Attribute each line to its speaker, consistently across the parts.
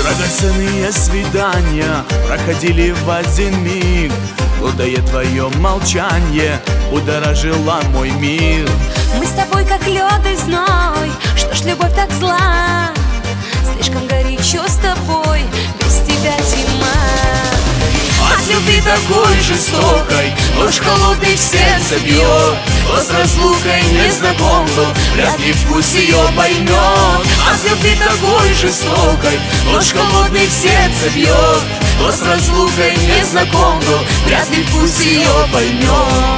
Speaker 1: Драгоценные свидания проходили в один миг, но да я твое молчание удорожило мой мир.
Speaker 2: Мы с тобой как лед и зной, что ж любовь так зла? Слишком горячо с тобой, без тебя зима.
Speaker 1: От любви такой жестокой ложь холодный в сердце бьет. Кто с разлукой не знаком был, вряд ли вкус ее поймет. От любви такой жестокой ложь холодный в сердце бьет. Кто с разлукой не знаком был, вряд ли вкус ее поймет.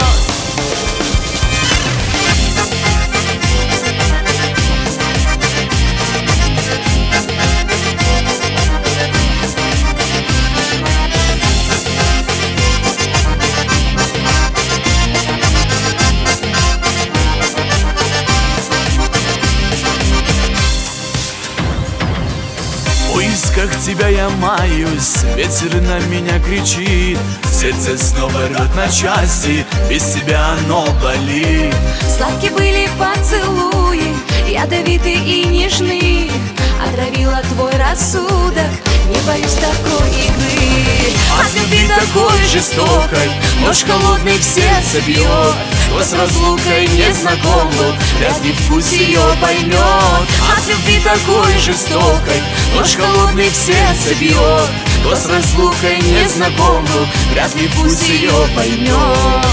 Speaker 1: В поисках тебя я маюсь, ветер на меня кричит, сердце снова рвет на части, без тебя оно болит.
Speaker 2: Сладкие были поцелуи, ядовитые и нежны, отравила твой рассудок, не боюсь такой игры.
Speaker 1: От любви такой жестокой ложь холодный в сердце бьет. Кто с разлукой не знаком был, вряд ли вкус ее поймет. От любви такой жестокой ложь холодный в сердце бьет. Кто с разлукой не знаком был, вряд ли вкус ее поймет.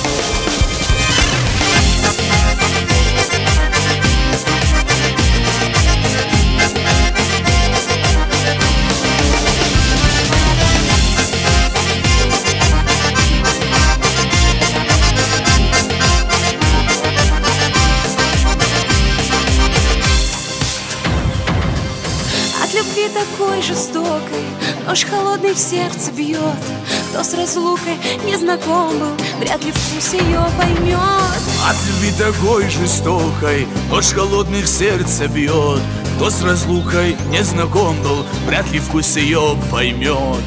Speaker 2: От любви такой жестокой нож холодный в сердце бьет. Кто с разлукой не знаком был, вряд ли вкус ее поймет.
Speaker 1: От любви такой жестокой ложь холодный в сердце бьет. Кто с разлукой не знаком был, вряд ли вкус ее поймет.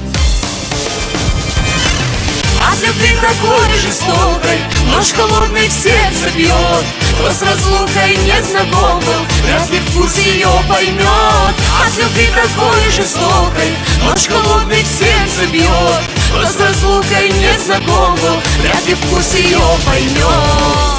Speaker 1: От любви такой жестокой ложь холодный в сердце бьет. Кто с разлукой не знаком был, вряд ли вкус ее поймет. От любви такой жестокой ложь холодный в сердце бьет. Кто с разлукой не знаком был, вряд ли вкус ее поймет.